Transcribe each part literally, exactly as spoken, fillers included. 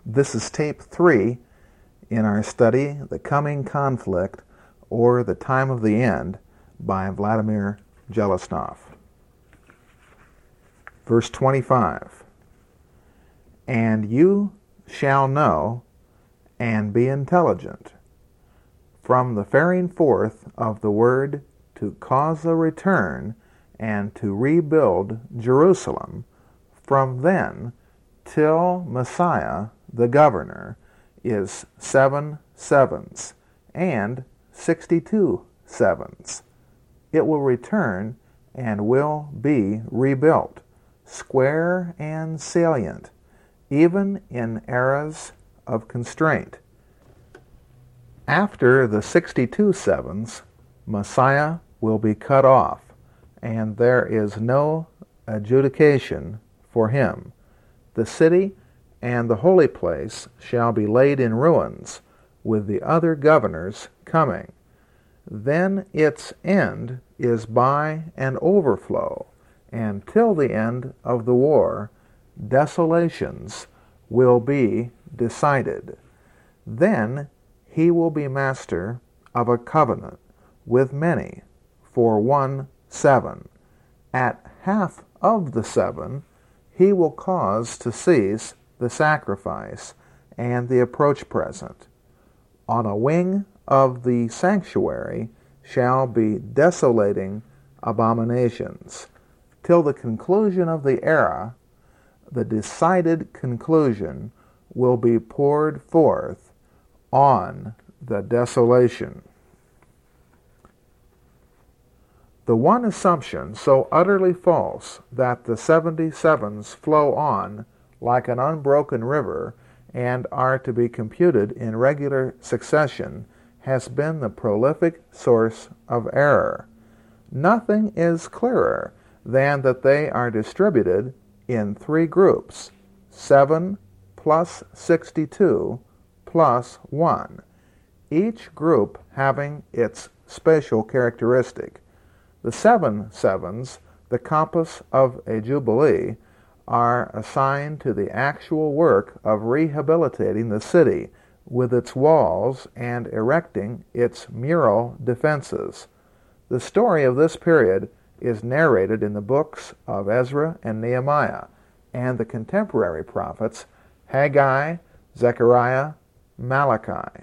This is tape three in our study, The Coming Conflict, or The Time of the End, by Vladimir Zhelezhnov. Verse twenty-five, "And you shall know and be intelligent from the faring forth of the word to cause a return and to rebuild Jerusalem, from then till Messiah the governor is seven sevens and sixty-two sevens. It will return and will be rebuilt, square and salient, even in eras of constraint. After the sixty-two sevens, Messiah will be cut off, and there is no adjudication for him. The city and the holy place shall be laid in ruins, with the other governors coming. Then its end is by an overflow, and till the end of the war, desolations will be decided. Then he will be master of a covenant with many for one seven. At half of the seven, he will cause to cease the sacrifice and the approach present. On a wing of the sanctuary shall be desolating abominations. Till the conclusion of the era, the decided conclusion will be poured forth on the desolation." The one assumption so utterly false that the seventy-sevens flow on like an unbroken river and are to be computed in regular succession has been the prolific source of error. Nothing is clearer than that they are distributed in three groups, seven plus sixty-two plus one, each group having its spatial characteristic. The seven sevens, the compass of a jubilee, are assigned to the actual work of rehabilitating the city with its walls and erecting its mural defenses. The story of this period is narrated in the books of Ezra and Nehemiah, and the contemporary prophets Haggai, Zechariah, Malachi.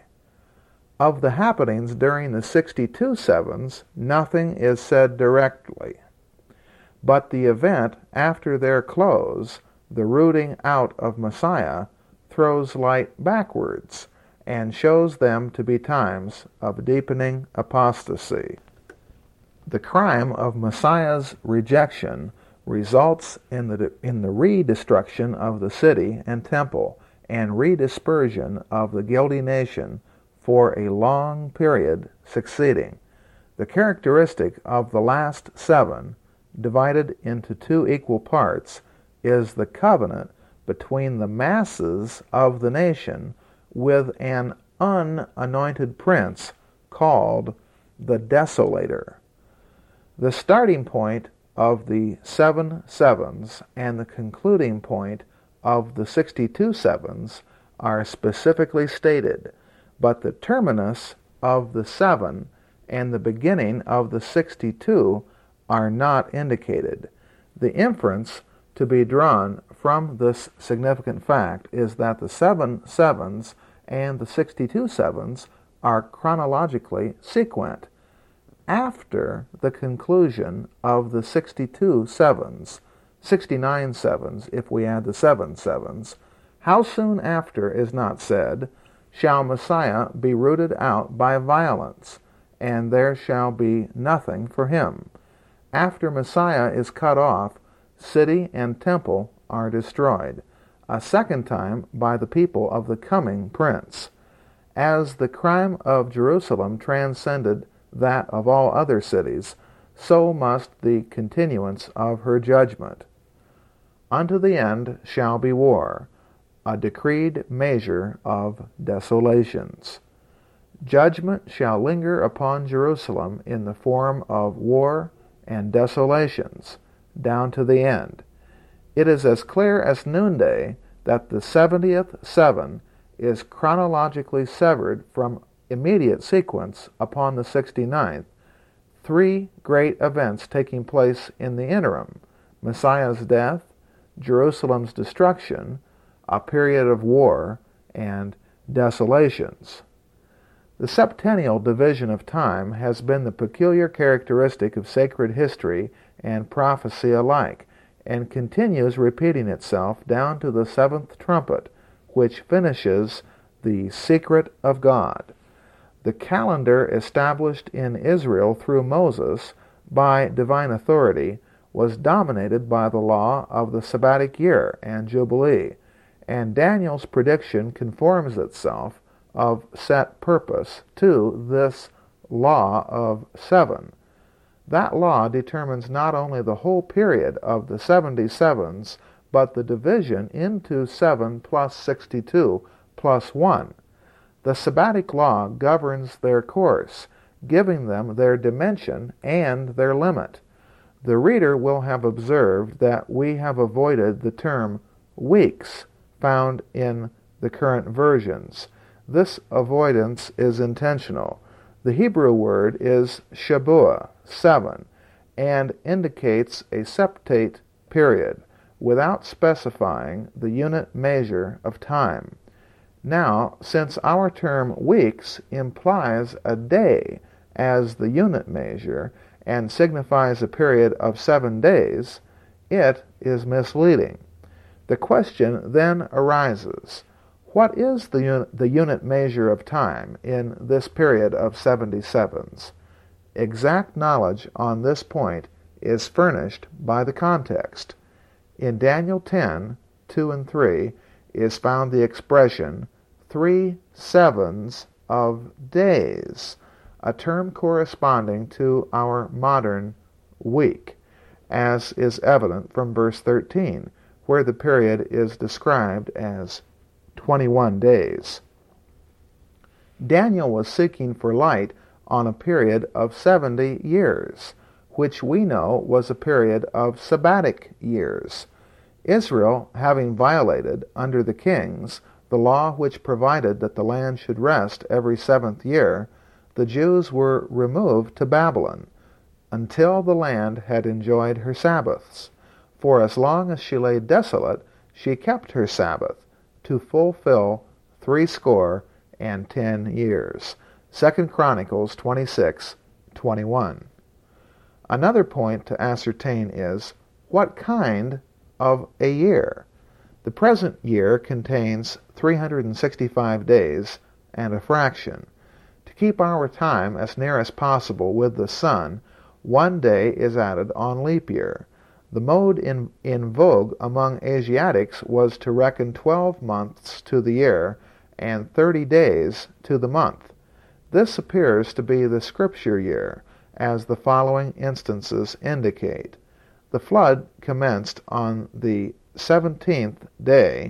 Of the happenings during the sixty-two sevens, nothing is said directly. But the event after their close, the rooting out of Messiah, throws light backwards and shows them to be times of deepening apostasy. The crime of Messiah's rejection results in the, in the redestruction of the city and temple and redispersion of the guilty nation for a long period succeeding. The characteristic of the last seven, divided into two equal parts, is the covenant between the masses of the nation with an unanointed prince called the Desolator. The starting point of the seven sevens and the concluding point of the sixty-two sevens are specifically stated, but the terminus of the seven and the beginning of the sixty-two are not indicated. The inference to be drawn from this significant fact is that the seven sevens and the sixty-two sevens are chronologically sequent. After the conclusion of the sixty-two sevens, sixty-nine sevens if we add the seven sevens, how soon after is not said, shall Messiah be rooted out by violence, and there shall be nothing for him. After Messiah is cut off, city and temple are destroyed, a second time by the people of the coming prince. As the crime of Jerusalem transcended that of all other cities, so must the continuance of her judgment. Unto the end shall be war, a decreed measure of desolations. Judgment shall linger upon Jerusalem in the form of war and desolations, down to the end. It is as clear as noonday that the seventieth seven is chronologically severed from immediate sequence upon the sixty-ninth, three great events taking place in the interim: Messiah's death, Jerusalem's destruction, a period of war, and desolations. The septennial division of time has been the peculiar characteristic of sacred history and prophecy alike, and continues repeating itself down to the seventh trumpet, which finishes the secret of God. The calendar established in Israel through Moses by divine authority was dominated by the law of the Sabbatic year and Jubilee, and Daniel's prediction conforms itself of set purpose to this law of seven. That law determines not only the whole period of the seventy sevens, but the division into seven plus sixty-two plus one. The Sabbatic law governs their course, giving them their dimension and their limit. The reader will have observed that we have avoided the term weeks found in the current versions. This avoidance is intentional. The Hebrew word is Shabuah, seven, and indicates a septate period, without specifying the unit measure of time. Now, since our term weeks implies a day as the unit measure and signifies a period of seven days, it is misleading. The question then arises: what is the, un- the unit measure of time in this period of seventy sevens? Exact knowledge on this point is furnished by the context. In Daniel ten, two and three is found the expression three sevens of days, a term corresponding to our modern week, as is evident from verse thirteen, where the period is described as twenty-one days. Daniel was seeking for light on a period of seventy years, which we know was a period of sabbatic years. Israel, having violated, under the kings, the law which provided that the land should rest every seventh year, the Jews were removed to Babylon, until the land had enjoyed her Sabbaths. For as long as she lay desolate, she kept her Sabbath, to fulfill threescore and ten years. Second Chronicles twenty-six, twenty-one. Another point to ascertain is, what kind of a year? The present year contains three hundred sixty-five days and a fraction. To keep our time as near as possible with the sun, one day is added on leap year. The mode in, in vogue among Asiatics was to reckon twelve months to the year and thirty days to the month. This appears to be the scripture year, as the following instances indicate. The flood commenced on the seventeenth day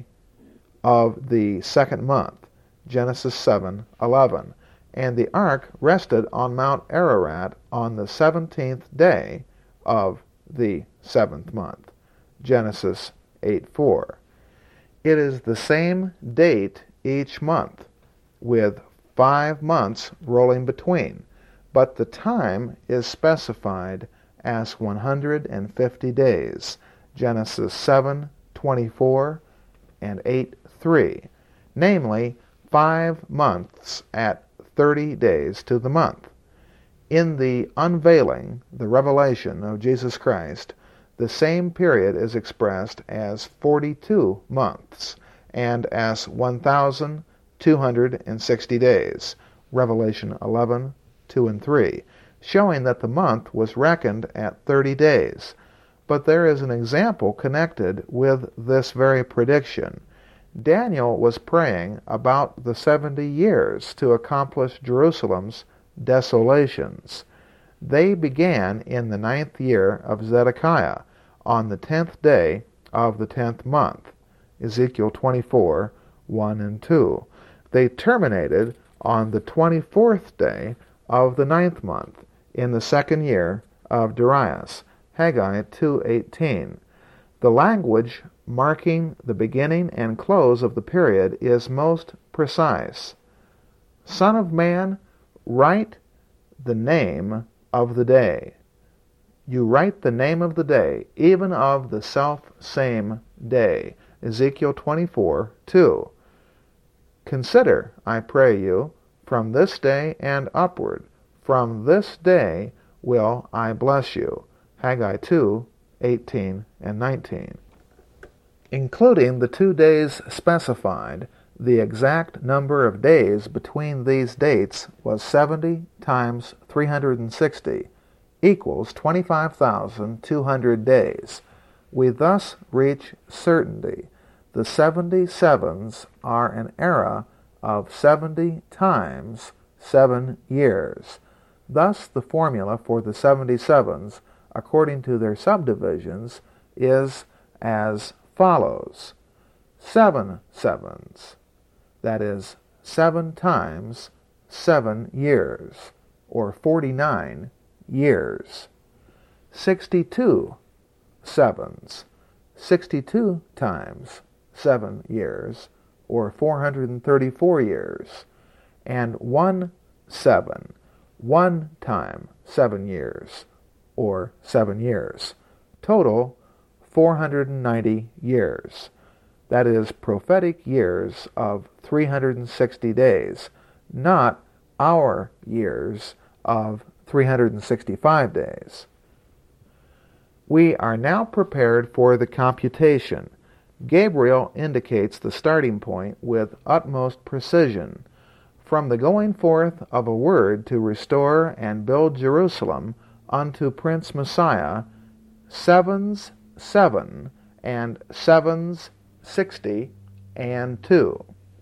of the second month, Genesis seven eleven, and the ark rested on Mount Ararat on the seventeenth day of the seventh month, Genesis eight four. It is the same date each month, with five months rolling between, but the time is specified as one hundred fifty days, Genesis seven twenty-four and eight three, namely five months at thirty days to the month. In the unveiling, the revelation of Jesus Christ, the same period is expressed as forty-two months and as one thousand two hundred sixty days, Revelation eleven, two and three, showing that the month was reckoned at thirty days. But there is an example connected with this very prediction. Daniel was praying about the seventy years to accomplish Jerusalem's desolations. They began in the ninth year of Zedekiah, on the tenth day of the tenth month, Ezekiel twenty-four, one and two. They terminated on the twenty-fourth day of the ninth month, in the second year of Darius, Haggai two eighteen. The The language marking the beginning and close of the period is most precise. Son of man, write the name of the day. You write the name of the day, even of the self-same day. Ezekiel twenty-four, two. Consider, I pray you, from this day and upward. From this day will I bless you. Haggai two, eighteen and nineteen. Including the two days specified, the exact number of days between these dates was seventy times three hundred sixty, equals twenty-five thousand two hundred days. We thus reach certainty. The seventy-sevens are an era of seventy times seven years. Thus the formula for the seventy-sevens, according to their subdivisions, is as follows. Seven sevens, that is, seven times seven years, or forty-nine years. Sixty-two sevens, sixty-two times seven years, or four hundred thirty-four years. And one seven, one time seven years, or seven years. Total, four hundred ninety years. That is prophetic years of three hundred sixty days, not our years of three hundred sixty-five days. We are now prepared for the computation. Gabriel indicates the starting point with utmost precision. From the going forth of a word to restore and build Jerusalem unto Prince Messiah, sevens seven, and sevens sixty and two.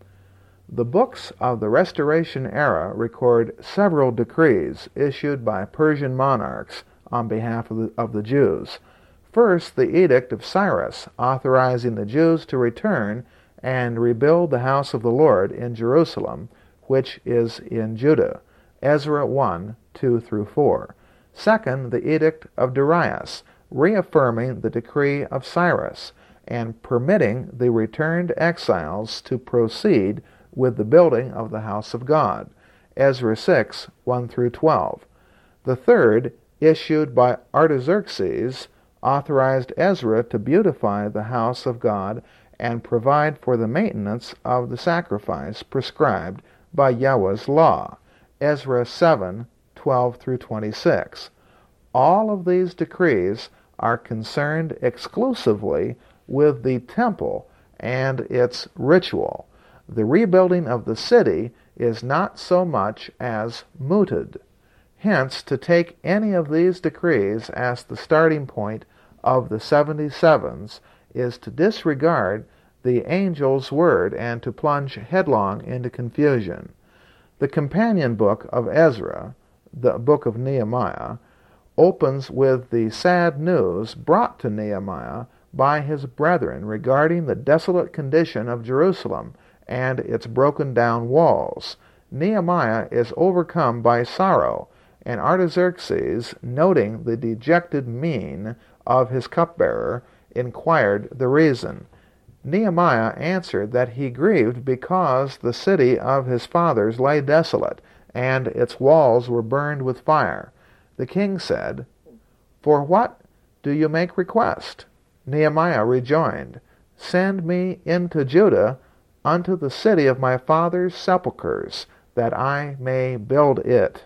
The books of the Restoration era record several decrees issued by Persian monarchs on behalf of the, of the Jews. First, the Edict of Cyrus, authorizing the Jews to return and rebuild the house of the Lord in Jerusalem, which is in Judah. Ezra one, two through four. Second, the Edict of Darius, reaffirming the decree of Cyrus and permitting the returned exiles to proceed with the building of the house of God. Ezra six, one through twelve. The third, issued by Artaxerxes, authorized Ezra to beautify the house of God and provide for the maintenance of the sacrifice prescribed by Yahweh's law. Ezra seven, twelve through twenty-six. All of these decrees are concerned exclusively with the temple and its ritual. The rebuilding of the city is not so much as mooted. Hence, to take any of these decrees as the starting point of the seventy-sevens is to disregard the angel's word and to plunge headlong into confusion. The companion book of Ezra, the book of Nehemiah, opens with the sad news brought to Nehemiah by his brethren regarding the desolate condition of Jerusalem and its broken down walls. Nehemiah is overcome by sorrow, and Artaxerxes, noting the dejected mien of his cupbearer, inquired the reason. Nehemiah answered that he grieved because the city of his fathers lay desolate, and its walls were burned with fire. The king said, "For what do you make request?" Nehemiah rejoined, "Send me into Judah unto the city of my father's sepulchres, that I may build it."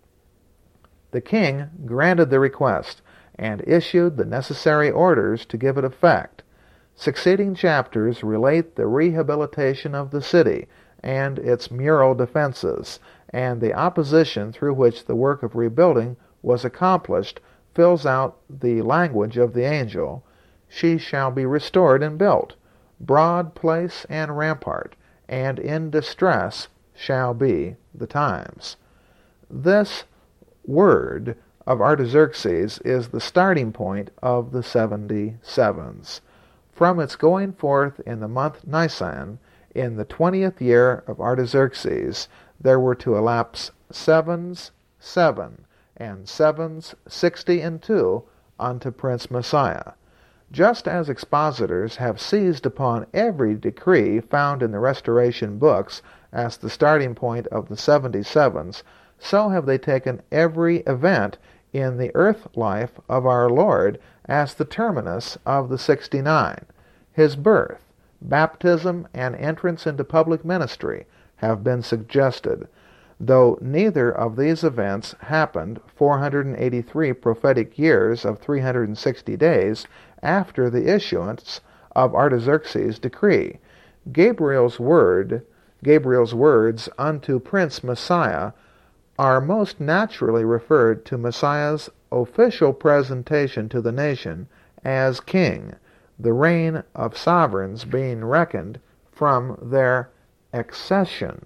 The king granted the request, and issued the necessary orders to give it effect. Succeeding chapters relate the rehabilitation of the city and its mural defenses, and the opposition through which the work of rebuilding was accomplished fills out the language of the angel. She shall be restored and built, broad place and rampart, and in distress shall be the times. This word of Artaxerxes is the starting point of the seventy-sevens. From its going forth in the month Nisan, in the twentieth year of Artaxerxes, there were to elapse sevens seven, and sevens sixty and two unto Prince Messiah. Just as expositors have seized upon every decree found in the Restoration books as the starting point of the seventy-sevens, so have they taken every event in the earth life of our Lord as the terminus of the sixty-nine. His birth, baptism, and entrance into public ministry have been suggested, though neither of these events happened four hundred eighty-three prophetic years of three hundred sixty days after the issuance of Artaxerxes' decree. Gabriel's word, Gabriel's words unto Prince Messiah are most naturally referred to Messiah's official presentation to the nation as king, the reign of sovereigns being reckoned from their accession.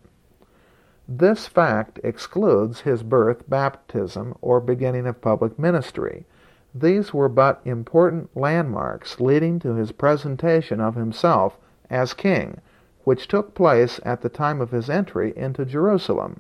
This fact excludes his birth, baptism, or beginning of public ministry. These were but important landmarks leading to his presentation of himself as king, which took place at the time of his entry into Jerusalem.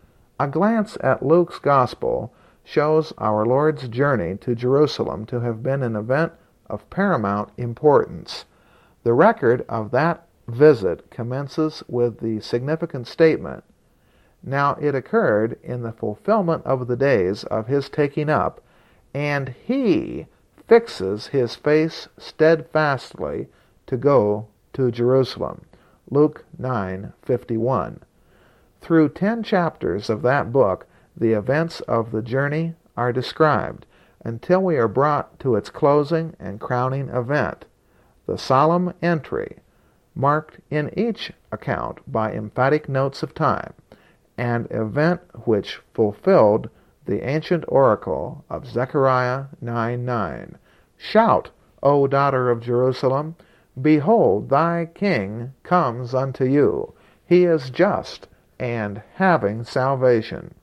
A glance at Luke's Gospel shows our Lord's journey to Jerusalem to have been an event of paramount importance. The record of that visit commences with the significant statement, "Now it occurred in the fulfillment of the days of his taking up, and he fixes his face steadfastly to go to Jerusalem." Luke nine fifty-one. Through ten chapters of that book, the events of the journey are described, until we are brought to its closing and crowning event, the solemn entry, marked in each account by emphatic notes of time, an event which fulfilled the ancient oracle of Zechariah nine nine. "Shout, O daughter of Jerusalem, behold, thy king comes unto you. He is just, and having salvation."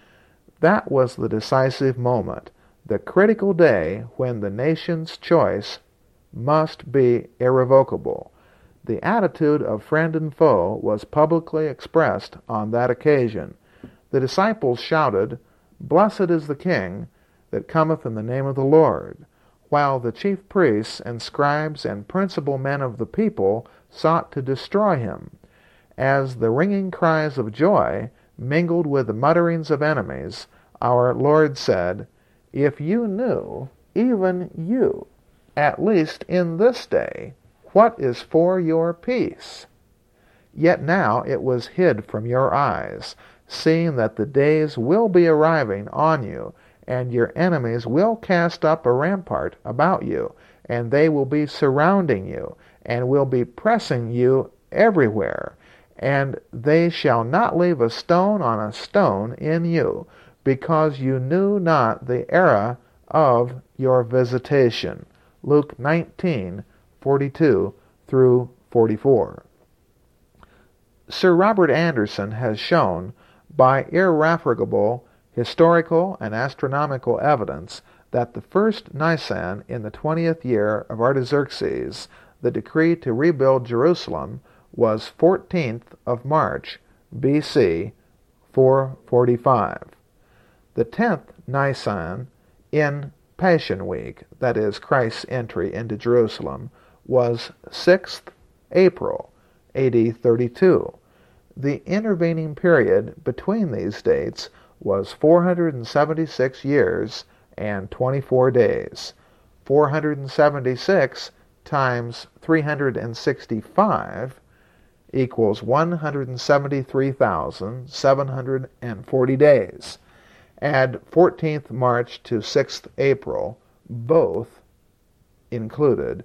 That was the decisive moment, the critical day when the nation's choice must be irrevocable. The attitude of friend and foe was publicly expressed on that occasion. The disciples shouted, "Blessed is the King that cometh in the name of the Lord," while the chief priests and scribes and principal men of the people sought to destroy him. As the ringing cries of joy mingled with the mutterings of enemies, our Lord said, "If you knew, even you, at least in this day, what is for your peace, yet now it was hid from your eyes, seeing that the days will be arriving on you, and your enemies will cast up a rampart about you, and they will be surrounding you, and will be pressing you everywhere, and they shall not leave a stone on a stone in you, because you knew not the era of your visitation." Luke nineteen forty-two through forty-four. Sir Robert Anderson has shown, by irrefragable historical and astronomical evidence, that the first Nisan in the twentieth year of Artaxerxes, the decree to rebuild Jerusalem, was fourteenth of March, B C, four forty-five. The tenth Nisan in Passion Week, that is, Christ's entry into Jerusalem, was sixth April, A D thirty-two. The intervening period between these dates was four hundred seventy-six years and twenty-four days. four hundred seventy-six times three hundred sixty-five equals one hundred seventy-three thousand seven hundred forty days. Add fourteenth March to sixth April, both included,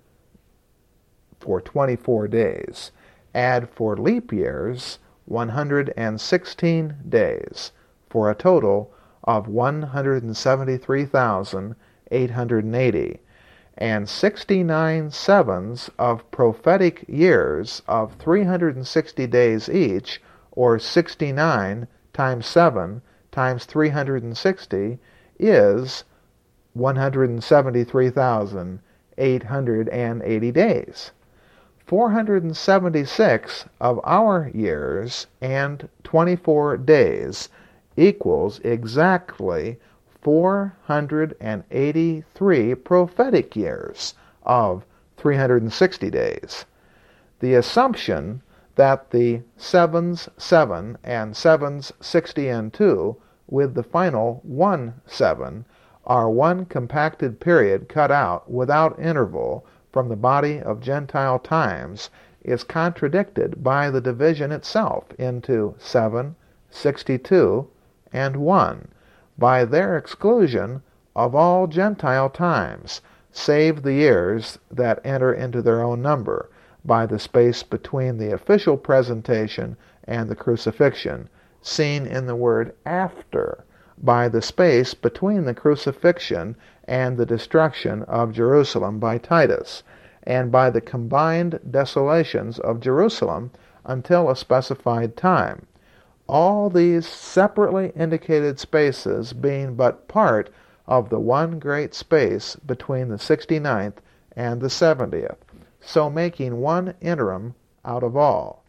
for twenty-four days. Add for leap years one hundred sixteen days, for a total of one hundred seventy-three thousand eight hundred eighty, and sixty-nine sevens of prophetic years of three hundred sixty days each, or sixty-nine times seven times three hundred sixty is one hundred seventy-three thousand eight hundred eighty days. four hundred seventy-six of our years and twenty-four days equals exactly four hundred eighty-three prophetic years of three hundred sixty days. The assumption that the sevens seven and sevens sixty and two with the final one seven are one compacted period cut out without interval from the body of Gentile times is contradicted by the division itself into seven, sixty-two, and one, by their exclusion of all Gentile times, save the years that enter into their own number, by the space between the official presentation and the crucifixion, seen in the word after, by the space between the crucifixion and the destruction of Jerusalem by Titus, and by the combined desolations of Jerusalem until a specified time. All these separately indicated spaces being but part of the one great space between the sixty-ninth and the seventieth, so making one interim out of all.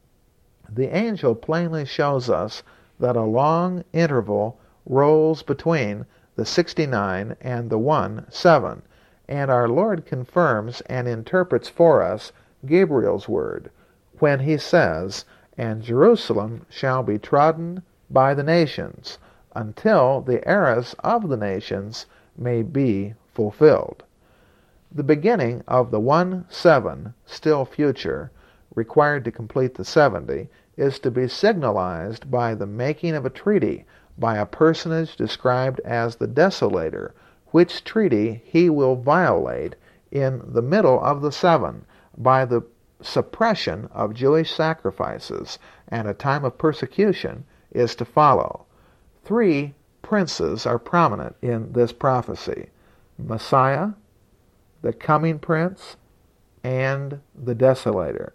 The angel plainly shows us that a long interval rolls between the sixty-nine and the one seven, and our Lord confirms and interprets for us Gabriel's word when he says, "And Jerusalem shall be trodden by the nations, until the eras of the nations may be fulfilled." The beginning of the one seven, still future, required to complete the seventy, is to be signalized by the making of a treaty by a personage described as the desolator, which treaty he will violate in the middle of the seven by the suppression of Jewish sacrifices, and a time of persecution is to follow. Three princes are prominent in this prophecy: Messiah, the coming prince, and the desolator.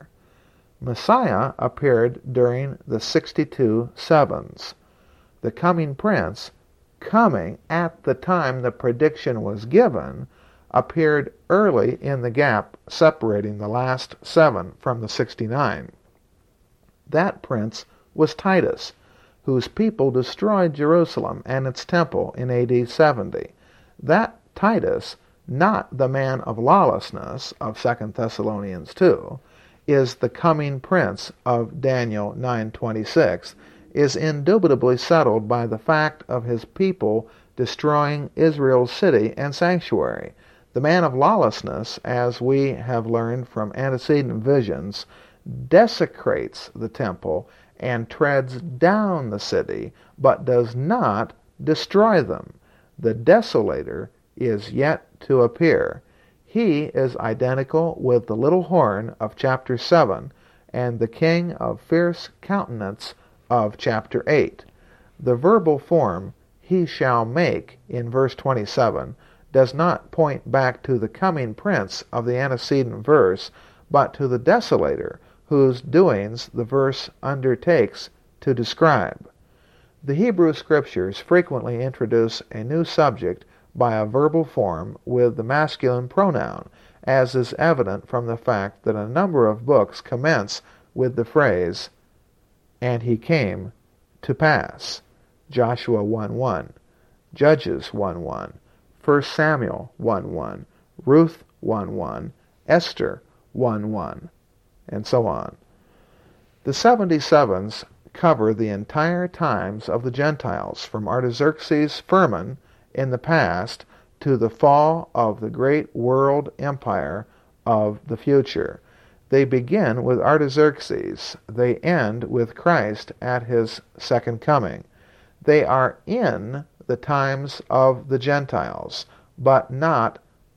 Messiah appeared during the sixty-two sevens. The coming prince, coming at the time the prediction was given, appeared early in the gap separating the last seven from the sixty-nine. That prince was Titus, whose people destroyed Jerusalem and its temple in A D seventy. That Titus, not the man of lawlessness of Second Thessalonians two, is the coming prince of Daniel nine twenty-six, is indubitably settled by the fact of his people destroying Israel's city and sanctuary. The man of lawlessness, as we have learned from antecedent visions, desecrates the temple and treads down the city, but does not destroy them. The desolator is yet to appear. He is identical with the little horn of chapter seven and the king of fierce countenance of chapter eight. The verbal form, "he shall make," in verse twenty-seven, does not point back to the coming prince of the antecedent verse, but to the desolator, whose doings the verse undertakes to describe. The Hebrew Scriptures frequently introduce a new subject by a verbal form with the masculine pronoun, as is evident from the fact that a number of books commence with the phrase, "and he came to pass," Joshua one one, Judges one one, First Samuel one one, Ruth one one, Esther one one, and so on. The seventy-sevens cover the entire times of the Gentiles, from Artaxerxes' firman in the past to the fall of the great world empire of the future. They begin with Artaxerxes. They end with Christ at his second coming. They are in the times of the Gentiles, but not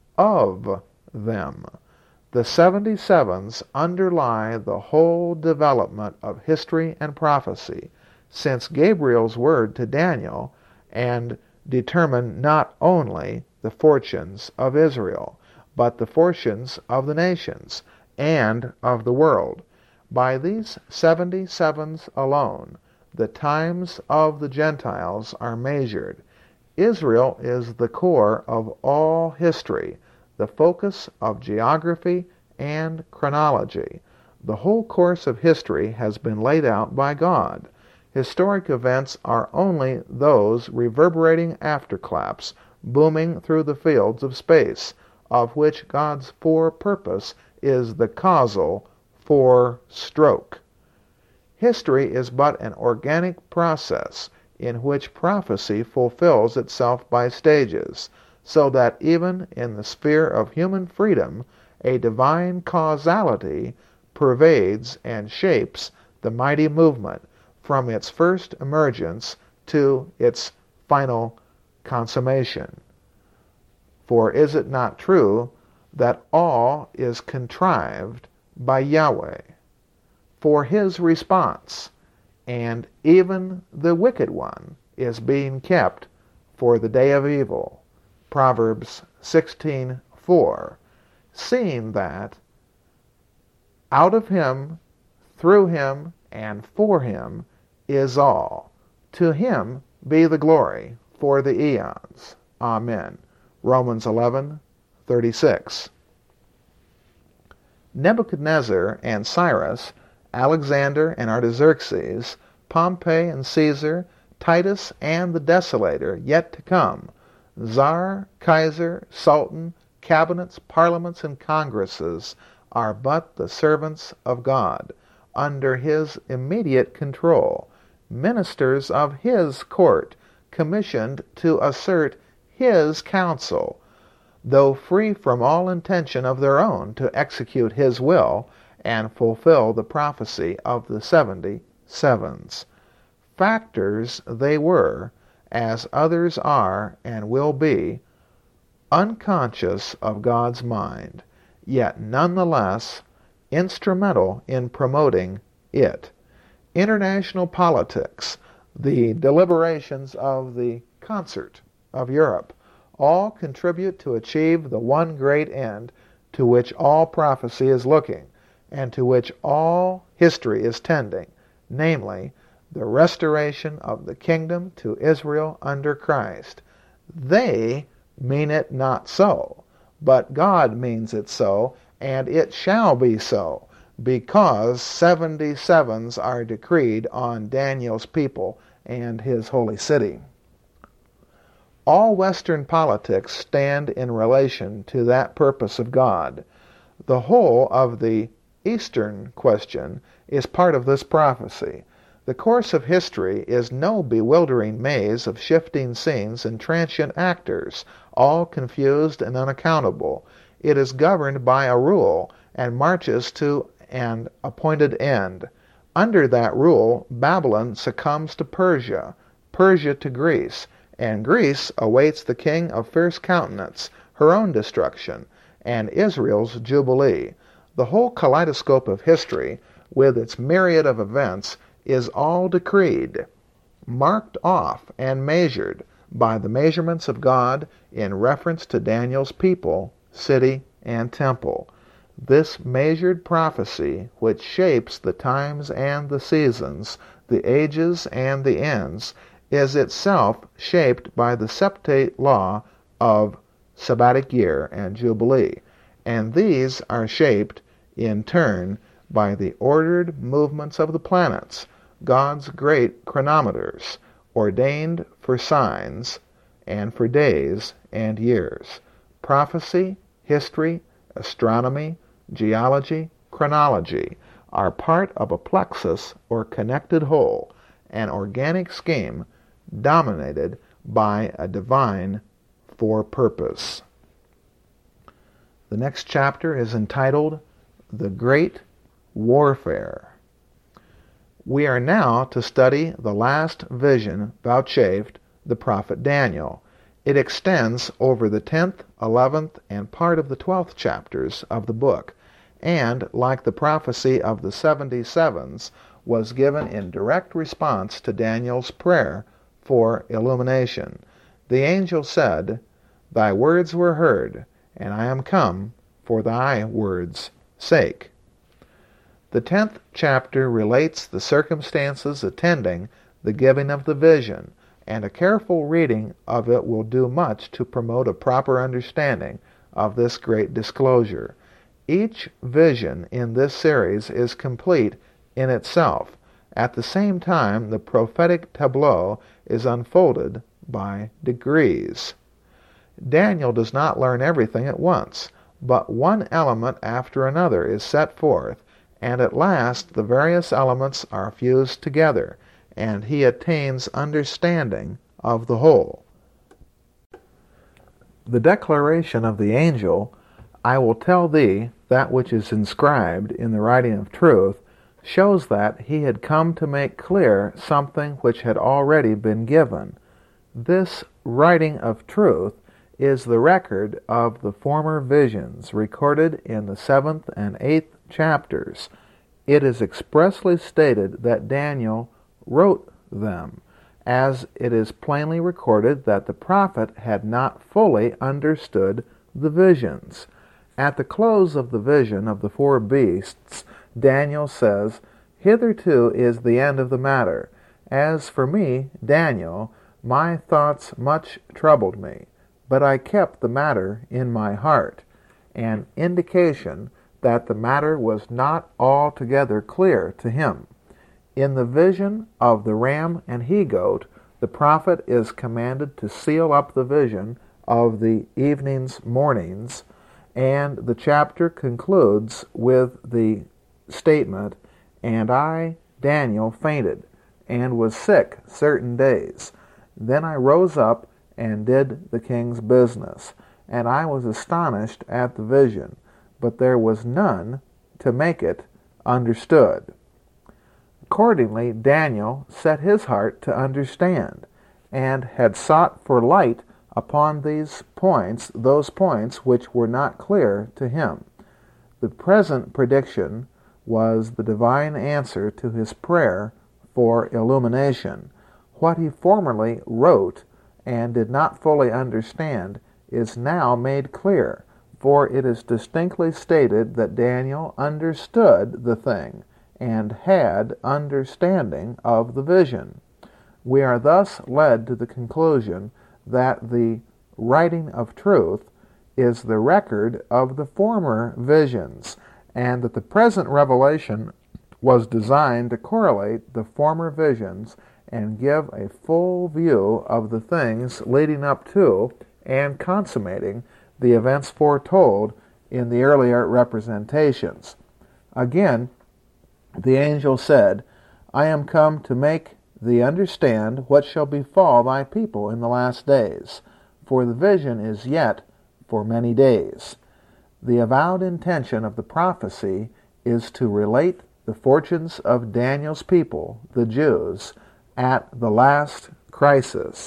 of them. The seventy-sevens underlie the whole development of history and prophecy, since Gabriel's word to Daniel, and determine not only the fortunes of Israel, but the fortunes of the nations and of the world. By these seventy-sevens alone, the times of the Gentiles are measured. Israel is the core of all history, the focus of geography and chronology. The whole course of history has been laid out by God. Historic events are only those reverberating afterclaps booming through the fields of space of which God's fore-purpose is the causal fore-stroke. History is but an organic process in which prophecy fulfills itself by stages, so that even in the sphere of human freedom, a divine causality pervades and shapes the mighty movement from its first emergence to its final consummation. For is it not true that all is contrived by Yahweh for his response, and even the wicked one is being kept for the day of evil? Proverbs sixteen four. Seeing that out of him, through him, and for him is all. To him be the glory for the eons. Amen. Romans eleven thirty-six. Nebuchadnezzar and Cyrus, Alexander and Artaxerxes, Pompey and Caesar, Titus and the Desolator, yet to come, Tsar, Kaiser, Sultan, cabinets, parliaments, and congresses are but the servants of God, under his immediate control, ministers of his court, commissioned to assert his counsel, though free from all intention of their own to execute his will and fulfill the prophecy of the seventy sevens. Factors they were, as others are and will be, unconscious of God's mind, yet nonetheless instrumental in promoting it. International politics, the deliberations of the concert of Europe, all contribute to achieve the one great end to which all prophecy is looking, and to which all history is tending, namely, the restoration of the kingdom to Israel under Christ. They mean it not so, but God means it so, and it shall be so, because seventy sevens are decreed on Daniel's people and his holy city. All Western politics stand in relation to that purpose of God. The whole of the Eastern question is part of this prophecy. The course of history is no bewildering maze of shifting scenes and transient actors, all confused and unaccountable. It is governed by a rule and marches to an appointed end. Under that rule, Babylon succumbs to Persia, Persia to Greece, and Greece awaits the king of fierce countenance, her own destruction, and Israel's jubilee. The whole kaleidoscope of history, with its myriad of events, is all decreed, marked off, and measured by the measurements of God in reference to Daniel's people, city, and temple. This measured prophecy, which shapes the times and the seasons, the ages and the ends, is itself shaped by the septate law of sabbatic year and jubilee, and these are shaped in turn by the ordered movements of the planets, God's great chronometers, ordained for signs and for days and years. Prophecy, history, astronomy, geology, chronology are part of a plexus or connected whole, an organic scheme dominated by a divine for-purpose. The next chapter is entitled The Great Warfare. We are now to study the last vision vouchsafed the prophet Daniel. It extends over the tenth, eleventh, and part of the twelfth chapters of the book, and, like the prophecy of the seventy sevens, was given in direct response to Daniel's prayer for illumination. The angel said, "Thy words were heard, and I am come for thy words' sake." The tenth chapter relates the circumstances attending the giving of the vision, and a careful reading of it will do much to promote a proper understanding of this great disclosure. Each vision in this series is complete in itself. At the same time, the prophetic tableau is unfolded by degrees. Daniel does not learn everything at once, but one element after another is set forth, and at last the various elements are fused together, and he attains understanding of the whole. The declaration of the angel, "I will tell thee that which is inscribed in the writing of truth," shows that he had come to make clear something which had already been given. This writing of truth is the record of the former visions recorded in the seventh and eighth chapters. It is expressly stated that Daniel wrote them, as it is plainly recorded that the prophet had not fully understood the visions. At the close of the vision of the four beasts, Daniel says, "Hitherto is the end of the matter. As for me, Daniel, my thoughts much troubled me, but I kept the matter in my heart," an indication that the matter was not altogether clear to him. In the vision of the ram and he-goat, the prophet is commanded to seal up the vision of the evenings, mornings, and the chapter concludes with the statement, "And I, Daniel, fainted, and was sick certain days. Then I rose up and did the king's business, and I was astonished at the vision, but there was none to make it understood." Accordingly, Daniel set his heart to understand, and had sought for light upon these points, those points which were not clear to him. The present prediction was the divine answer to his prayer for illumination. What he formerly wrote and did not fully understand is now made clear, for it is distinctly stated that Daniel understood the thing and had understanding of the vision. We are thus led to the conclusion that the writing of truth is the record of the former visions, and that the present revelation was designed to correlate the former visions and give a full view of the things leading up to and consummating the events foretold in the earlier representations. Again, the angel said, "I am come to make thee understand what shall befall thy people in the last days, for the vision is yet for many days." The avowed intention of the prophecy is to relate the fortunes of Daniel's people, the Jews, at the last crisis.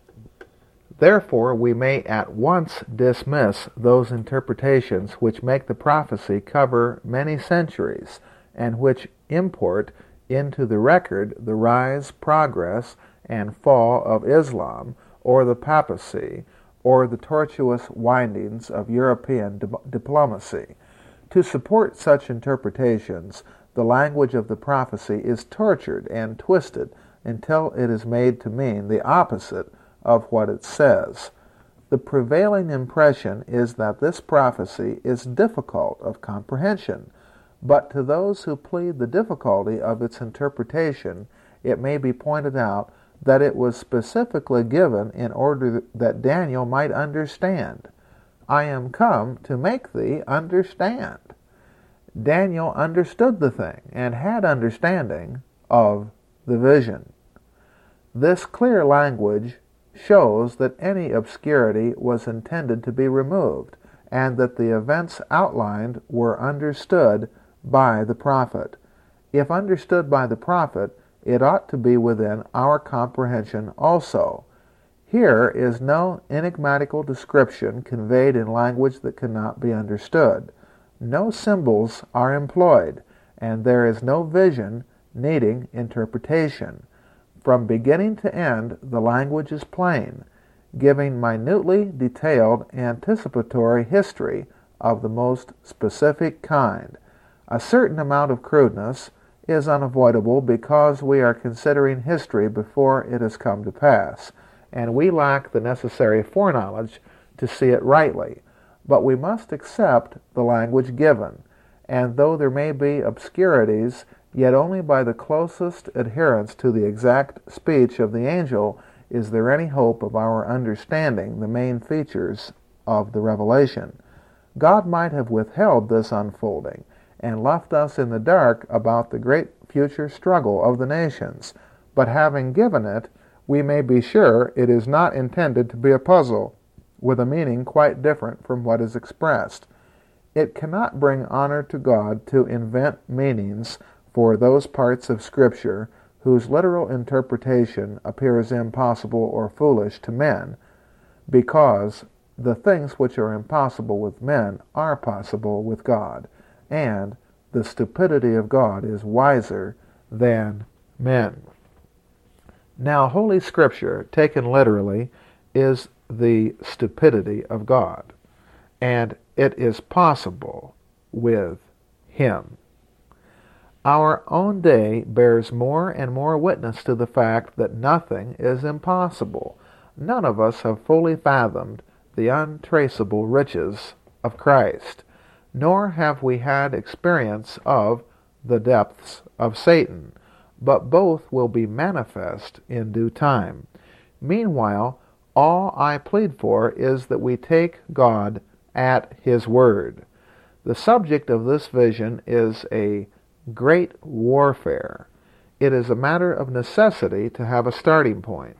Therefore, we may at once dismiss those interpretations which make the prophecy cover many centuries, and which import into the record the rise, progress, and fall of Islam, or the papacy, or the tortuous windings of European di- diplomacy. To support such interpretations, the language of the prophecy is tortured and twisted until it is made to mean the opposite of what it says. The prevailing impression is that this prophecy is difficult of comprehension, but to those who plead the difficulty of its interpretation, it may be pointed out that it was specifically given in order that Daniel might understand. "I am come to make thee understand." Daniel understood the thing and had understanding of the vision. This clear language shows that any obscurity was intended to be removed, and that the events outlined were understood by the prophet. If understood by the prophet, it ought to be within our comprehension also. Here is no enigmatical description conveyed in language that cannot be understood. No symbols are employed, and there is no vision needing interpretation. From beginning to end, the language is plain, giving minutely detailed anticipatory history of the most specific kind. A certain amount of crudeness is unavoidable because we are considering history before it has come to pass, and we lack the necessary foreknowledge to see it rightly. But we must accept the language given, and though there may be obscurities, yet only by the closest adherence to the exact speech of the angel is there any hope of our understanding the main features of the revelation? God might have withheld this unfolding and left us in the dark about the great future struggle of the nations, but having given it, we may be sure it is not intended to be a puzzle, with a meaning quite different from what is expressed. It cannot bring honor to God to invent meanings for those parts of Scripture whose literal interpretation appears impossible or foolish to men, because the things which are impossible with men are possible with God, and the stupidity of God is wiser than men. Now, Holy Scripture, taken literally, is the stupidity of God, and it is possible with Him. Our own day bears more and more witness to the fact that nothing is impossible. None of us have fully fathomed the untraceable riches of Christ, nor have we had experience of the depths of Satan, but both will be manifest in due time. Meanwhile, all I plead for is that we take God at His word. The subject of this vision is a great warfare. It is a matter of necessity to have a starting point.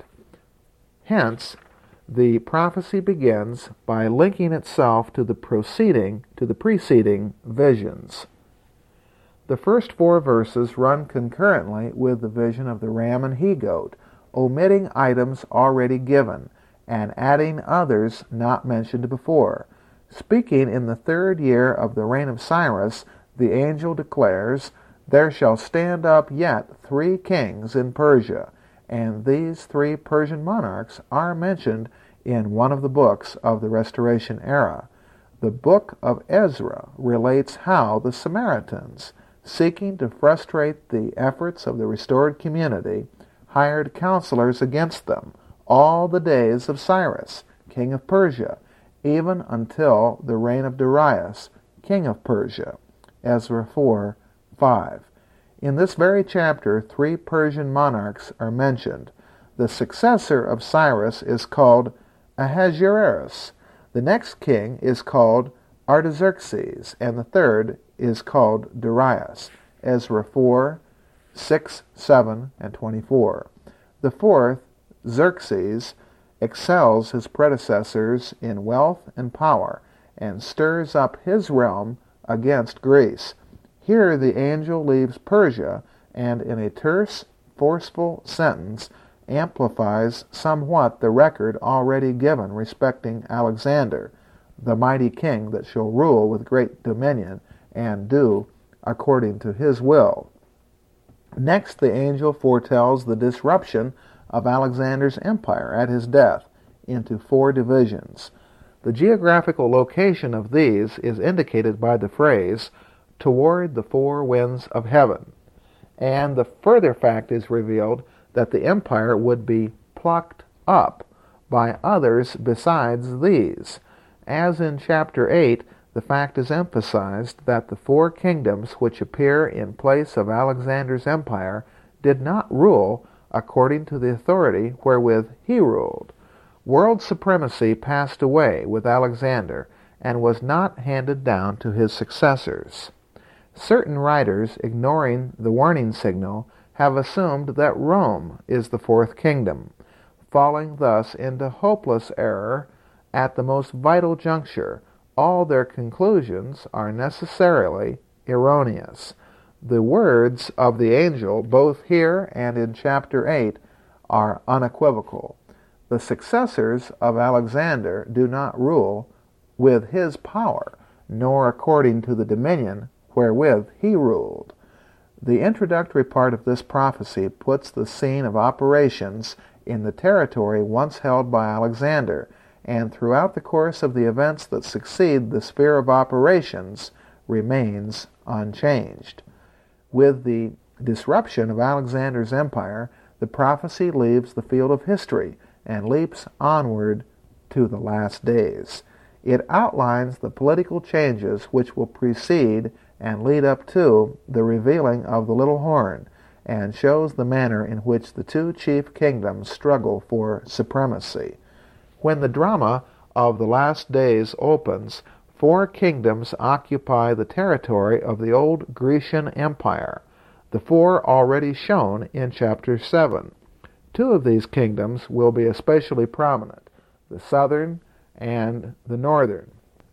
Hence, the prophecy begins by linking itself to the proceeding, to the preceding visions. The first four verses run concurrently with the vision of the ram and he-goat, omitting items already given, and adding others not mentioned before. Speaking in the third year of the reign of Cyrus, the angel declares, "There shall stand up yet three kings in Persia," and these three Persian monarchs are mentioned in one of the books of the Restoration era. The book of Ezra relates how the Samaritans, seeking to frustrate the efforts of the restored community, hired counselors against them all the days of Cyrus, king of Persia, even until the reign of Darius, king of Persia. Ezra four five. In this very chapter, three Persian monarchs are mentioned. The successor of Cyrus is called Ahasuerus. The next king is called Artaxerxes, and the third is called Darius. Ezra four six, seven, and twenty-four. The fourth, Xerxes, excels his predecessors in wealth and power, and stirs up his realm against Greece. Here the angel leaves Persia, and in a terse, forceful sentence amplifies somewhat the record already given respecting Alexander, the mighty king that shall rule with great dominion and do according to his will. Next, the angel foretells the disruption of Alexander's empire at his death into four divisions. The geographical location of these is indicated by the phrase, "toward the four winds of heaven," and the further fact is revealed that the empire would be plucked up by others besides these. As in chapter eight, the fact is emphasized that the four kingdoms which appear in place of Alexander's empire did not rule according to the authority wherewith he ruled. World supremacy passed away with Alexander and was not handed down to his successors. Certain writers, ignoring the warning signal, have assumed that Rome is the fourth kingdom, falling thus into hopeless error at the most vital juncture. All their conclusions are necessarily erroneous. The words of the angel, both here and in chapter eight, are unequivocal. The successors of Alexander do not rule with his power, nor according to the dominion wherewith he ruled. The introductory part of this prophecy puts the scene of operations in the territory once held by Alexander, and throughout the course of the events that succeed, the sphere of operations remains unchanged. With the disruption of Alexander's empire, the prophecy leaves the field of history and leaps onward to the last days. It outlines the political changes which will precede and lead up to the revealing of the little horn, and shows the manner in which the two chief kingdoms struggle for supremacy. When the drama of the last days opens, four kingdoms occupy the territory of the old Grecian Empire, the four already shown in chapter seven. Two of these kingdoms will be especially prominent, the southern and the northern.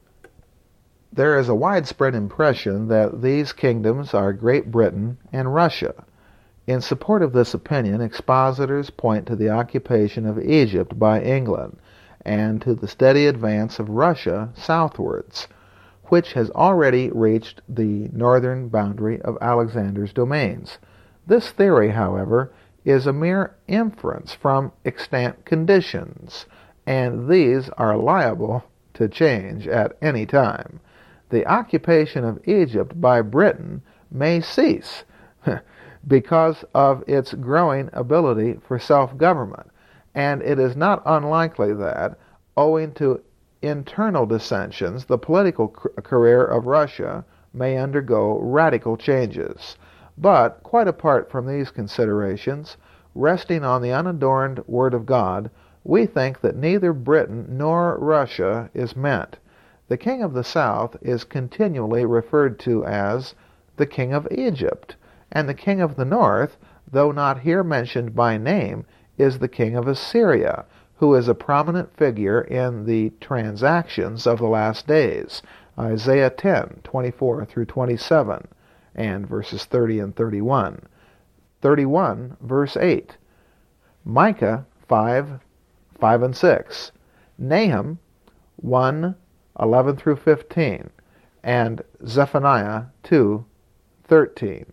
There is a widespread impression that these kingdoms are Great Britain and Russia. In support of this opinion, expositors point to the occupation of Egypt by England and to the steady advance of Russia southwards, which has already reached the northern boundary of Alexander's domains. This theory, however, is a mere inference from extant conditions, and these are liable to change at any time. The occupation of Egypt by Britain may cease because of its growing ability for self-government, and it is not unlikely that, owing to internal dissensions, the political career of Russia may undergo radical changes. But, quite apart from these considerations, resting on the unadorned Word of God, we think that neither Britain nor Russia is meant. The king of the south is continually referred to as the king of Egypt, and the king of the north, though not here mentioned by name, is the king of Assyria, who is a prominent figure in the transactions of the last days, Isaiah ten, twenty-four through twenty-seven, and verses thirty and thirty-one. thirty-one, verse eight. Micah five, five and six. Nahum one, eleven through fifteen, and Zephaniah two, thirteen.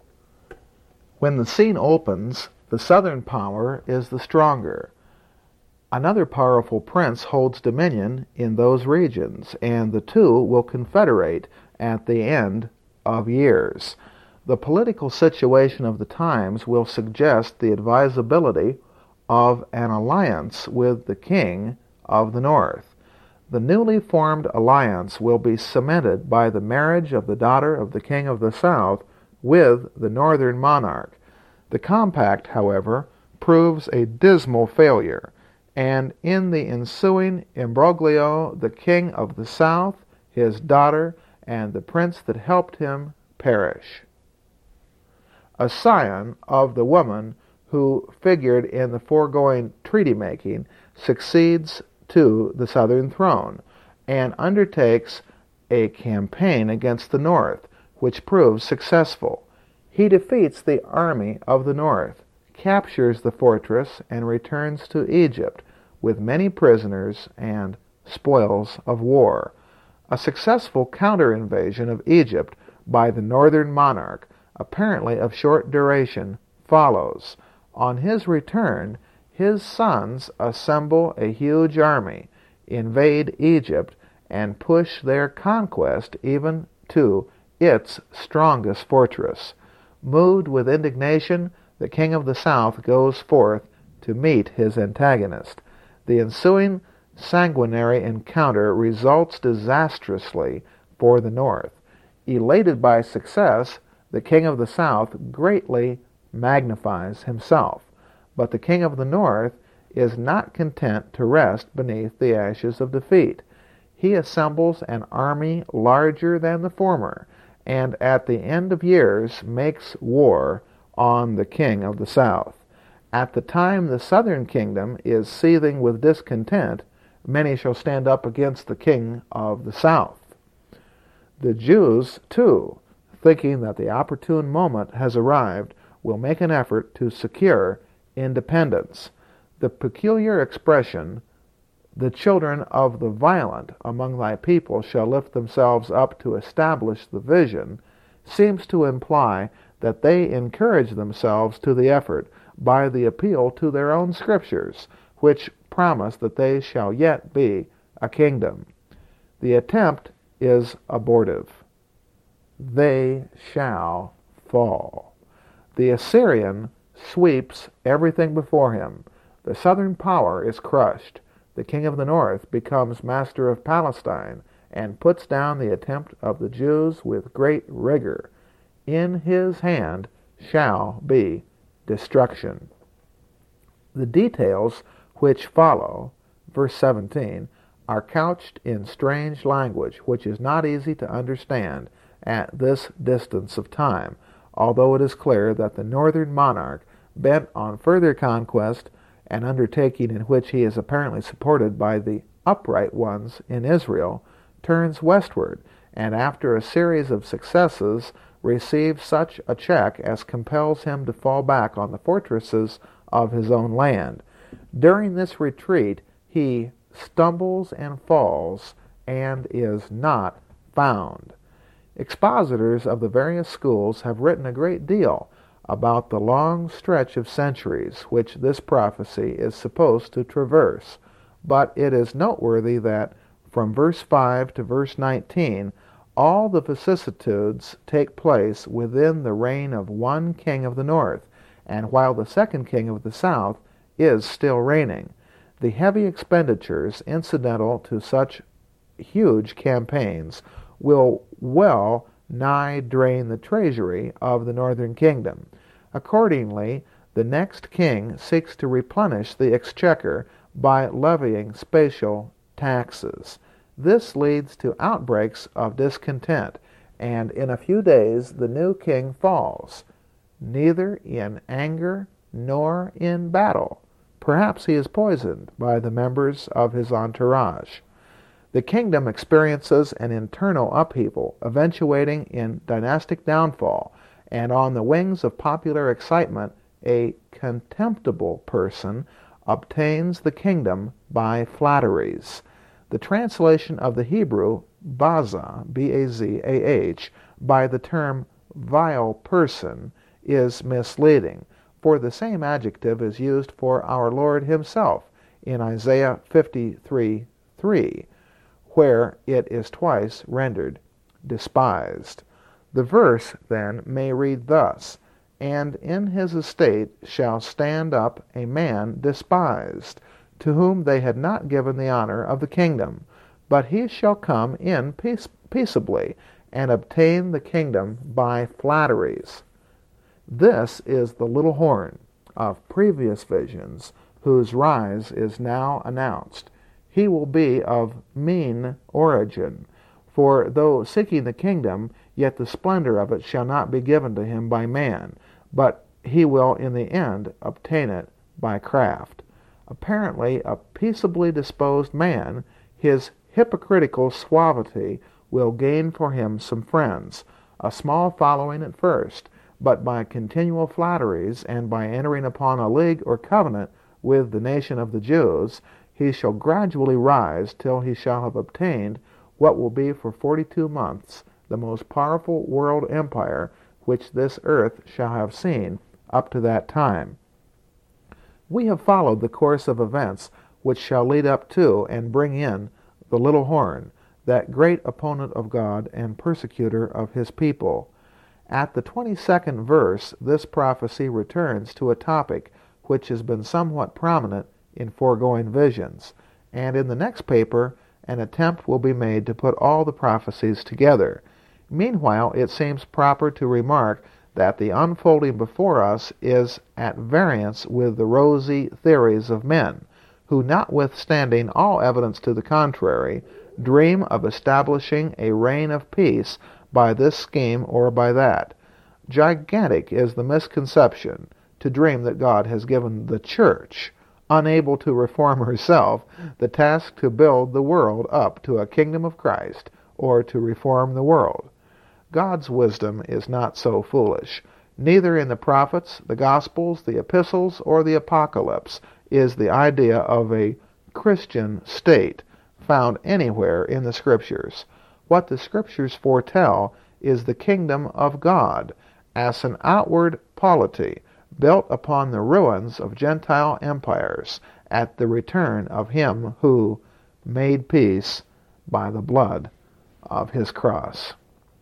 When the scene opens, the southern power is the stronger. Another powerful prince holds dominion in those regions, and the two will confederate at the end of years. The political situation of the times will suggest the advisability of an alliance with the king of the north. The newly formed alliance will be cemented by the marriage of the daughter of the king of the south with the northern monarch. The compact, however, proves a dismal failure, and in the ensuing imbroglio the king of the south, his daughter, and the prince that helped him perish. A scion of the woman who figured in the foregoing treaty-making succeeds to the southern throne, and undertakes a campaign against the north, which proves successful. He defeats the army of the north, captures the fortress, and returns to Egypt with many prisoners and spoils of war. A successful counter-invasion of Egypt by the northern monarch, apparently of short duration, follows. On his return, his sons assemble a huge army, invade Egypt, and push their conquest even to its strongest fortress. Moved with indignation, the king of the south goes forth to meet his antagonist. The ensuing sanguinary encounter results disastrously for the north. Elated by success, the king of the south greatly magnifies himself, but the king of the north is not content to rest beneath the ashes of defeat. He assembles an army larger than the former, and at the end of years makes war on the king of the south. At the time the southern kingdom is seething with discontent, many shall stand up against the king of the south. The Jews, too, thinking that the opportune moment has arrived, will make an effort to secure independence. The peculiar expression, "the children of the violent among thy people shall lift themselves up to establish the vision," seems to imply that they encourage themselves to the effort by the appeal to their own scriptures, which promise that they shall yet be a kingdom. The attempt is abortive. They shall fall. The Assyrian sweeps everything before him. The southern power is crushed. The king of the north becomes master of Palestine and puts down the attempt of the Jews with great rigor. In his hand shall be destruction. The details which follow, verse seventeen, are couched in strange language, which is not easy to understand at this distance of time, although it is clear that the northern monarch, bent on further conquest, an undertaking in which he is apparently supported by the upright ones in Israel, turns westward, and after a series of successes receives such a check as compels him to fall back on the fortresses of his own land. During this retreat he stumbles and falls and is not found. Expositors of the various schools have written a great deal about the long stretch of centuries which this prophecy is supposed to traverse, but it is noteworthy that from verse five to verse nineteen all the vicissitudes take place within the reign of one king of the north, and while the second king of the south is still reigning. The heavy expenditures incidental to such huge campaigns will well nigh drain the treasury of the northern kingdom. Accordingly, the next king seeks to replenish the exchequer by levying spatial taxes. This leads to outbreaks of discontent, and in a few days the new king falls, neither in anger nor in battle. Perhaps he is poisoned by the members of his entourage. The kingdom experiences an internal upheaval, eventuating in dynastic downfall, and on the wings of popular excitement, a contemptible person obtains the kingdom by flatteries. The translation of the Hebrew baza, B A Z A H, by the term vile person is misleading, for the same adjective is used for our Lord himself in Isaiah fifty-three three, where it is twice rendered despised. The verse, then, may read thus, "And in his estate shall stand up a man despised, to whom they had not given the honor of the kingdom, but he shall come in peace, peaceably, and obtain the kingdom by flatteries." This is the little horn of previous visions, whose rise is now announced. He will be of mean origin, for though seeking the kingdom, yet the splendor of it shall not be given to him by man, but he will in the end obtain it by craft. Apparently a peaceably disposed man, his hypocritical suavity will gain for him some friends, a small following at first, but by continual flatteries, and by entering upon a league or covenant with the nation of the Jews, he shall gradually rise till he shall have obtained what will be for forty-two months the most powerful world empire which this earth shall have seen up to that time. We have followed the course of events which shall lead up to and bring in the little horn, that great opponent of God and persecutor of his people. At the twenty-second verse, this prophecy returns to a topic which has been somewhat prominent in foregoing visions, and in the next paper an attempt will be made to put all the prophecies together. Meanwhile, it seems proper to remark that the unfolding before us is at variance with the rosy theories of men, who, notwithstanding all evidence to the contrary, dream of establishing a reign of peace by this scheme or by that. Gigantic is the misconception to dream that God has given the church, unable to reform herself, the task to build the world up to a kingdom of Christ, or to reform the world. God's wisdom is not so foolish. Neither in the prophets, the Gospels, the epistles, or the Apocalypse is the idea of a Christian state found anywhere in the Scriptures. What the Scriptures foretell is the kingdom of God as an outward polity built upon the ruins of Gentile empires at the return of him who made peace by the blood of his cross.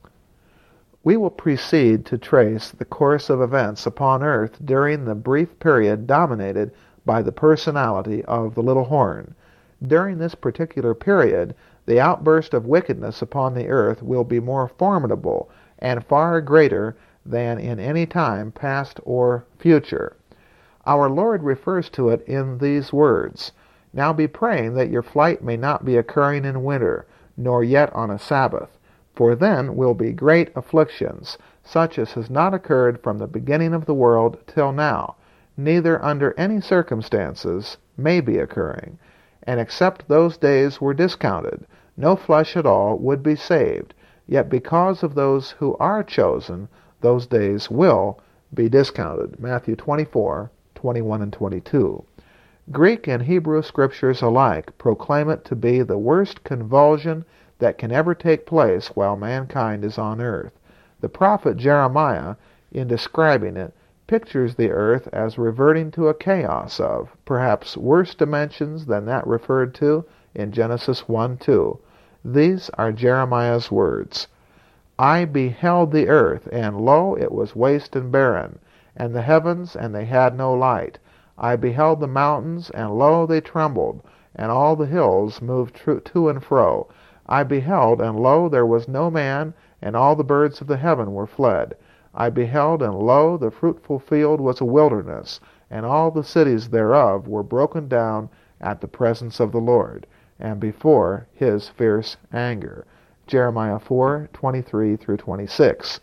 We will proceed to trace the course of events upon earth during the brief period dominated by the personality of the little horn. During this particular period, the outburst of wickedness upon the earth will be more formidable and far greater than in any time past or future. Our Lord refers to it in these words, "Now be praying that your flight may not be occurring in winter, nor yet on a Sabbath, for then will be great afflictions, such as has not occurred from the beginning of the world till now, neither under any circumstances may be occurring. And except those days were discounted, no flesh at all would be saved. Yet because of those who are chosen, those days will be discounted." Matthew twenty-four, twenty-one and twenty-two. Greek and Hebrew scriptures alike proclaim it to be the worst convulsion that can ever take place while mankind is on earth. The prophet Jeremiah, in describing it, pictures the earth as reverting to a chaos of perhaps worse dimensions than that referred to in Genesis one two. These are Jeremiah's words, "I beheld the earth, and lo, it was waste and barren, and the heavens, and they had no light. I beheld the mountains, and lo, they trembled, and all the hills moved to and fro. I beheld, and lo, there was no man, and all the birds of the heaven were fled. I beheld, and lo, the fruitful field was a wilderness, and all the cities thereof were broken down at the presence of the Lord, and before his fierce anger." Jeremiah four, twenty-three through twenty-six.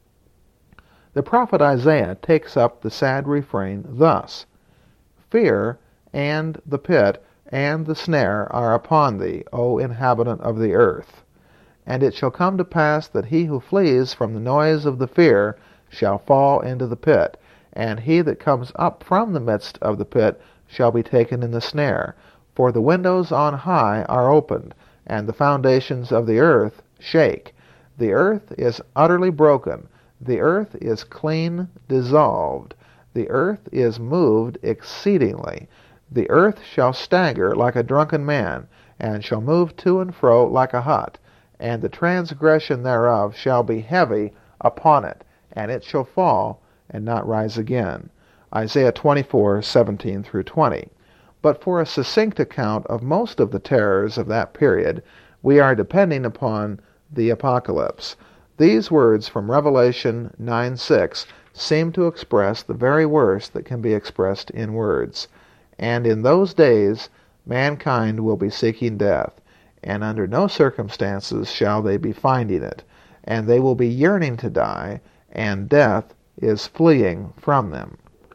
The prophet Isaiah takes up the sad refrain thus, "Fear and the pit and the snare are upon thee, O inhabitant of the earth. And it shall come to pass that he who flees from the noise of the fear shall fall into the pit, and he that comes up from the midst of the pit shall be taken in the snare. For the windows on high are opened, and the foundations of the earth shake. The earth is utterly broken, the earth is clean dissolved, the earth is moved exceedingly. The earth shall stagger like a drunken man, and shall move to and fro like a hut, and the transgression thereof shall be heavy upon it, and it shall fall and not rise again." Isaiah twenty-four, seventeen through twenty. But for a succinct account of most of the terrors of that period, we are depending upon the Apocalypse. These words from Revelation nine six seem to express the very worst that can be expressed in words. "And in those days mankind will be seeking death, and under no circumstances shall they be finding it, and they will be yearning to die, and death is fleeing from them."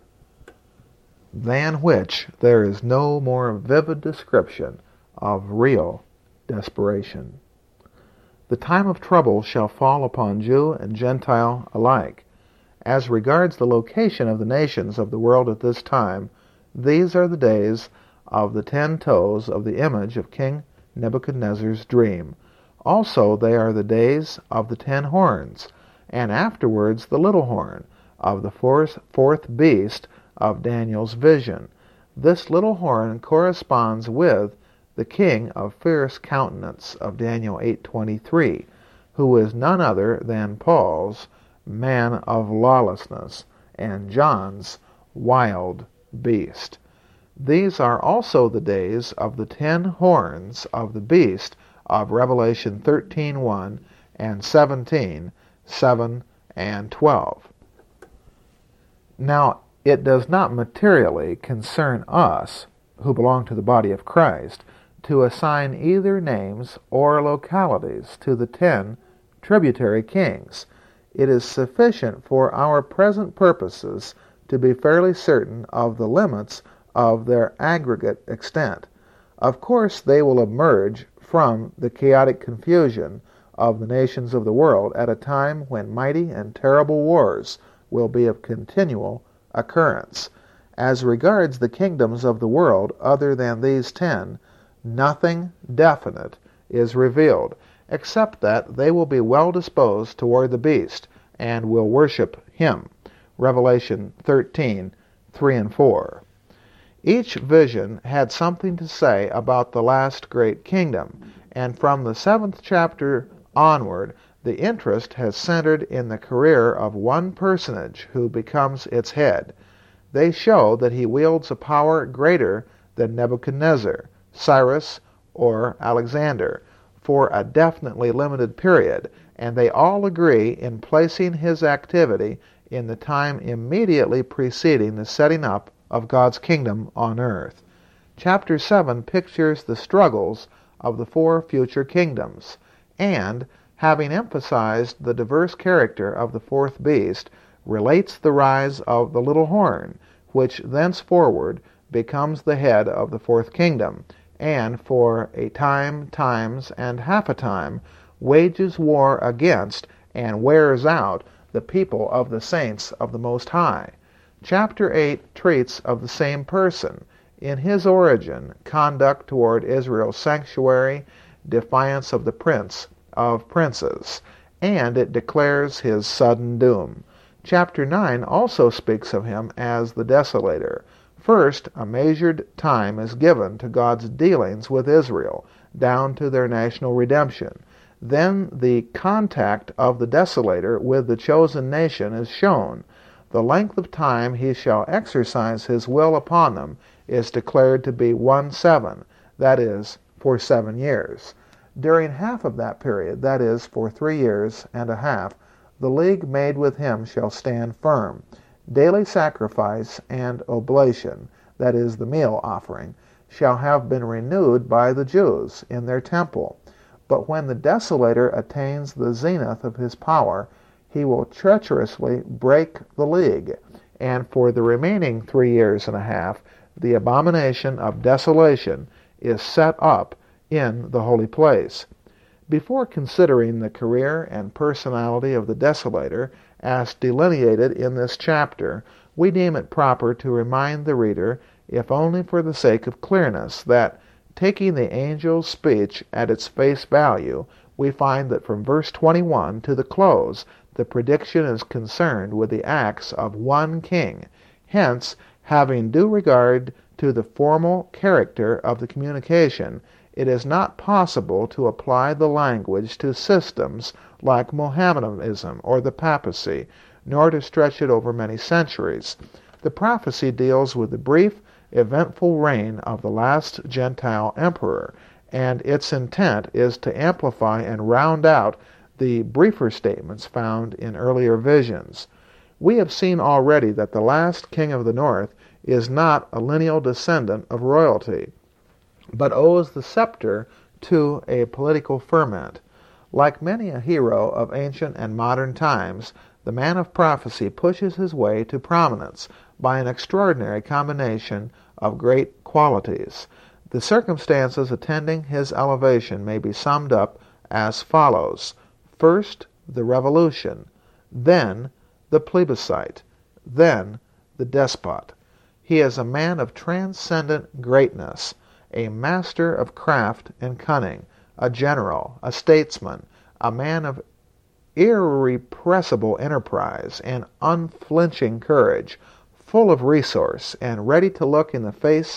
Than which there is no more vivid description of real desperation. The time of trouble shall fall upon Jew and Gentile alike. As regards the location of the nations of the world at this time, these are the days of the ten toes of the image of King Nebuchadnezzar's dream. Also they are the days of the ten horns, and afterwards the little horn of the fourth, fourth beast of Daniel's vision. This little horn corresponds with the king of fierce countenance of Daniel eight twenty-three, who is none other than Paul's man of lawlessness and John's wild beast. These are also the days of the ten horns of the beast of Revelation thirteen one and seventeen seven and twelve. Now, it does not materially concern us, who belong to the body of Christ, to assign either names or localities to the ten tributary kings. It is sufficient for our present purposes to be fairly certain of the limits of their aggregate extent. Of course, they will emerge from the chaotic confusion of the nations of the world at a time when mighty and terrible wars will be of continual occurrence. As regards the kingdoms of the world other than these ten, nothing definite is revealed, except that they will be well disposed toward the beast, and will worship him. Revelation thirteen three and four. Each vision had something to say about the last great kingdom, and from the seventh chapter onward, the interest has centered in the career of one personage who becomes its head. They show that he wields a power greater than Nebuchadnezzar, Cyrus, or Alexander, for a definitely limited period, and they all agree in placing his activity in the time immediately preceding the setting up of God's kingdom on earth. Chapter seven pictures the struggles of the four future kingdoms, and, having emphasized the diverse character of the fourth beast, relates the rise of the little horn, which thenceforward becomes the head of the fourth kingdom, and for a time, times, and half a time, wages war against and wears out the people of the saints of the Most High. Chapter eight treats of the same person, in his origin, conduct toward Israel's sanctuary, defiance of the prince of princes, and it declares his sudden doom. Chapter nine also speaks of him as the desolator. First, a measured time is given to God's dealings with Israel, down to their national redemption. Then the contact of the desolator with the chosen nation is shown. The length of time he shall exercise his will upon them is declared to be one seven, that is, for seven years. During half of that period, that is, for three years and a half, the league made with him shall stand firm. Daily sacrifice and oblation, that is, the meal offering, shall have been renewed by the Jews in their temple. But when the desolator attains the zenith of his power, he will treacherously break the league, and for the remaining three years and a half, the abomination of desolation is set up in the holy place. Before considering the career and personality of the desolator, as delineated in this chapter, we deem it proper to remind the reader, if only for the sake of clearness, that, taking the angel's speech at its face value, we find that from verse twenty-one to the close, the prediction is concerned with the acts of one king. Hence, having due regard to the formal character of the communication, it is not possible to apply the language to systems like Mohammedanism or the papacy, nor to stretch it over many centuries. The prophecy deals with the brief, eventful reign of the last Gentile emperor, and its intent is to amplify and round out the briefer statements found in earlier visions. We have seen already that the last king of the north is not a lineal descendant of royalty, but owes the scepter to a political ferment. Like many a hero of ancient and modern times, the man of prophecy pushes his way to prominence by an extraordinary combination of great qualities. The circumstances attending his elevation may be summed up as follows. First, the revolution, then the plebiscite, then the despot. He is a man of transcendent greatness, a master of craft and cunning, a general, a statesman, a man of irrepressible enterprise and unflinching courage, full of resource and ready to look in the face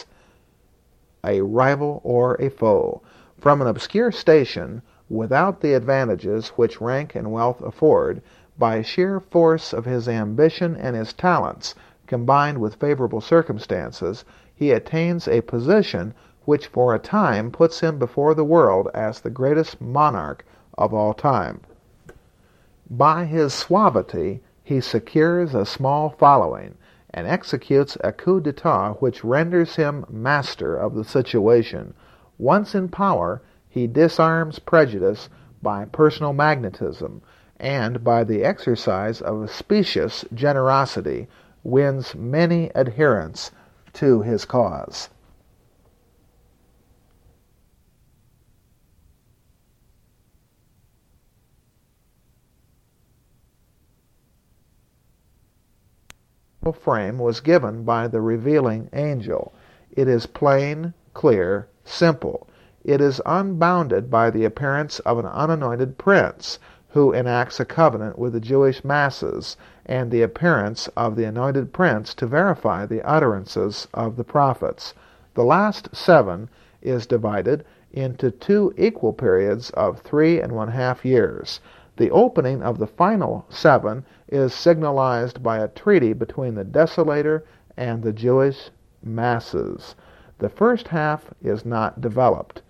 a rival or a foe. From an obscure station, without the advantages which rank and wealth afford, by sheer force of his ambition and his talents, combined with favorable circumstances, he attains a position which for a time puts him before the world as the greatest monarch of all time. By his suavity he secures a small following, and executes a coup d'etat which renders him master of the situation. Once in power, he disarms prejudice by personal magnetism, and by the exercise of a specious generosity wins many adherents to his cause. Frame was given by the revealing angel. It is plain, clear, simple. It is unbounded by the appearance of an unanointed prince who enacts a covenant with the Jewish masses, and the appearance of the anointed prince to verify the utterances of the prophets. The last seven is divided into two equal periods of three and one half years. The opening of the final seven is signalized by a treaty between the desolator and the Jewish masses. The first half is not developed.